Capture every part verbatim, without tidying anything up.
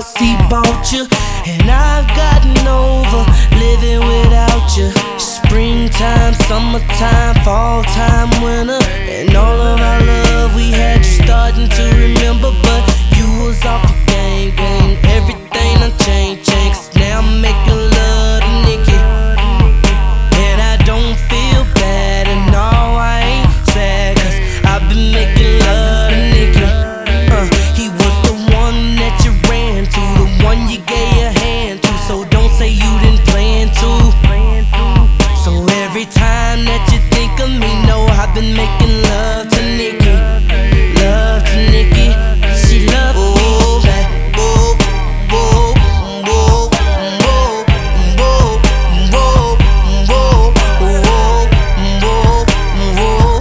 house he bought you, and I've gotten over living without you. Springtime, summertime, fall time, winter, and all of our love we had, you starting to remember. But you was off your game, game. Everything done changed, changed. 'Cause now I'm making love to Nikki, and I don't feel bad, and no, I ain't sad, 'cause I've been making love to Nikki. uh, He was the one that you ran to, the one you gave your hand to, so don't say you didn't plan to. So every time that you think of me, know I've been making love to Nikki, love to Nikki. She loved me back. Whoa, whoa, whoa, whoa, whoa, whoa, whoa, whoa, whoa, whoa,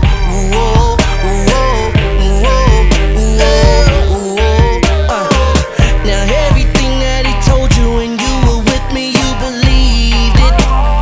whoa, whoa. Uh, now everything that he told you when you were with me, you believed it.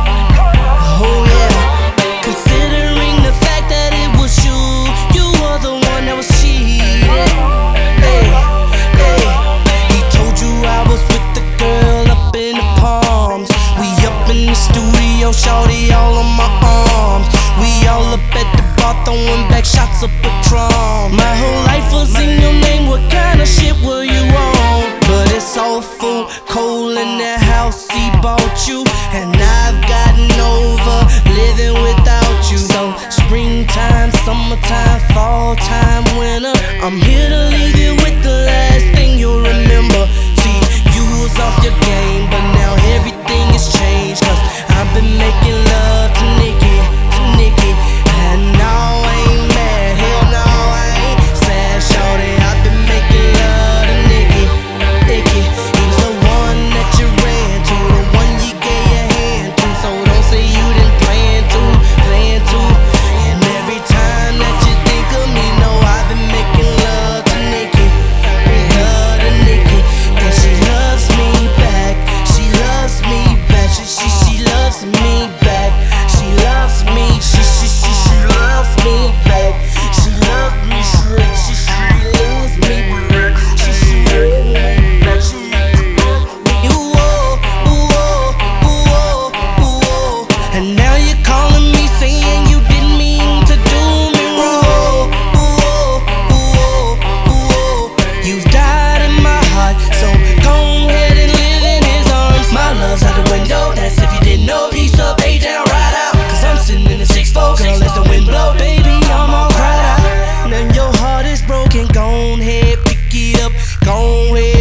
Oh yeah, considering the fact that it was you, you were the one that was cheating. Hey, hey, he told you I was with the girl up in the Palms. We up in the studio, shawty all on my arms. We all up at the bar throwing back shots of Patron. My whole life was in your name, what kind of shit were you on? But it's awful cold in that house he bought you, and I've gotten over living without you. So springtime, summertime, fall time, winter, I'm here to leave you with the last thing you'll remember. See, you was off your game, but now everything has changed, 'cause I've been making love to Nikki, to Nikki. And no, I ain't mad, hell no, I ain't sad, shawty. I've been making love to Nikki, Nikki. He was the one that you ran to, the one you gave your hand to, so don't say you didn't plan to, plan to. And every time that you think of me, know I've been making love to Nikki, love to Nikki. And she loves me back, she loves me back, she, she, she loves me back, she loves me, she, she, she, she loves me back, she loves me, she, she, she loves me back, she, she loves me back, she loves me. Whoa, whoa, whoa, whoa. And now you're calling me saying you didn't mean to do me wrong. Whoa, whoa, whoa. You've died in my heart, so go ahead and live in his arms. My love's out the window, that's if you didn't know. Piece up, A down, ride out, 'cause I'm sitting in the six four. Girl, as the wind blow, baby, I'm all cried out. Now your heart is broken, go ahead, pick it up, go ahead.